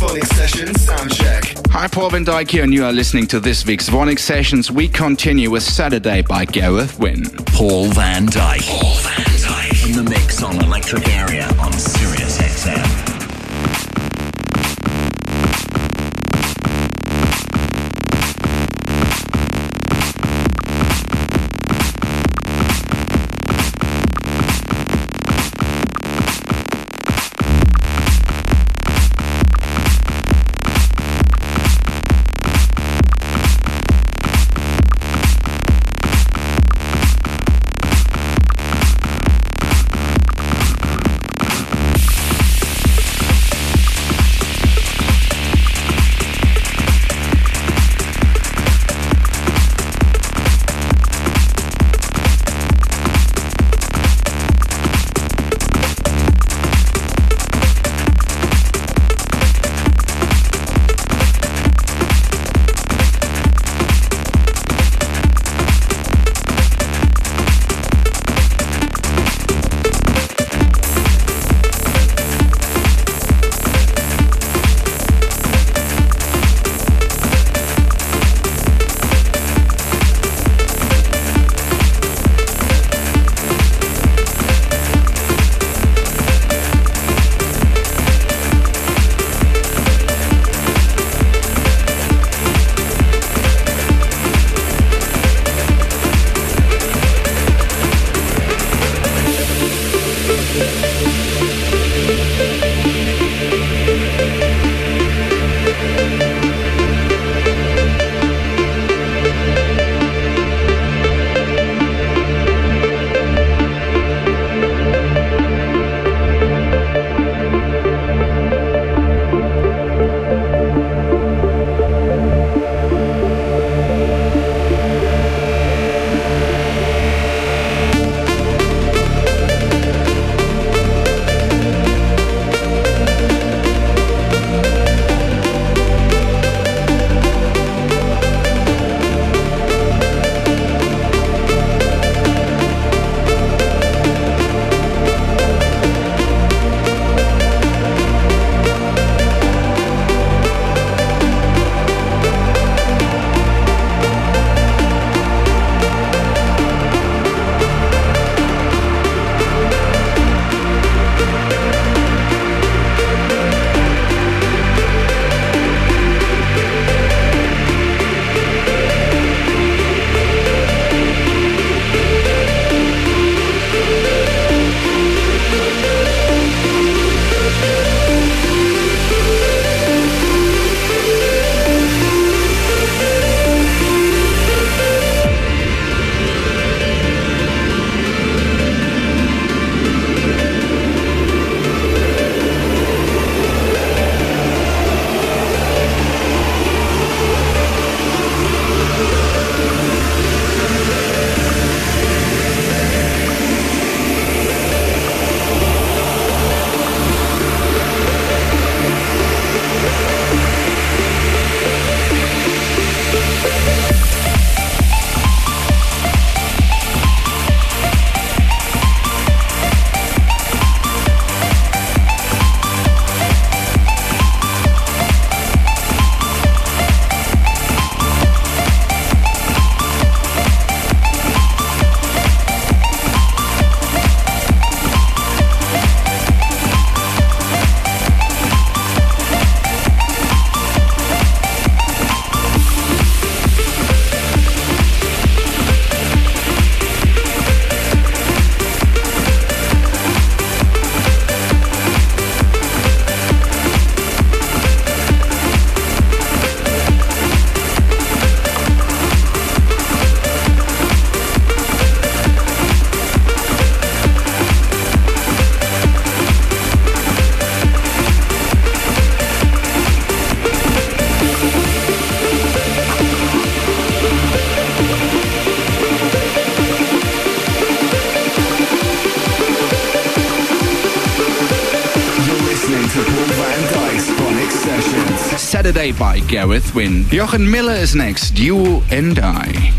Phonic Sessions Soundcheck. Hi, Paul Van Dyke here, and you are listening to this week's Phonic Sessions. We continue with Saturday by Gareth Wynn. Paul Van Dyke. Paul Van Dyke. In the mix on Electric Area on Sirius XM. Saturday by Gareth Wynn. Jochen Miller is next, You and I.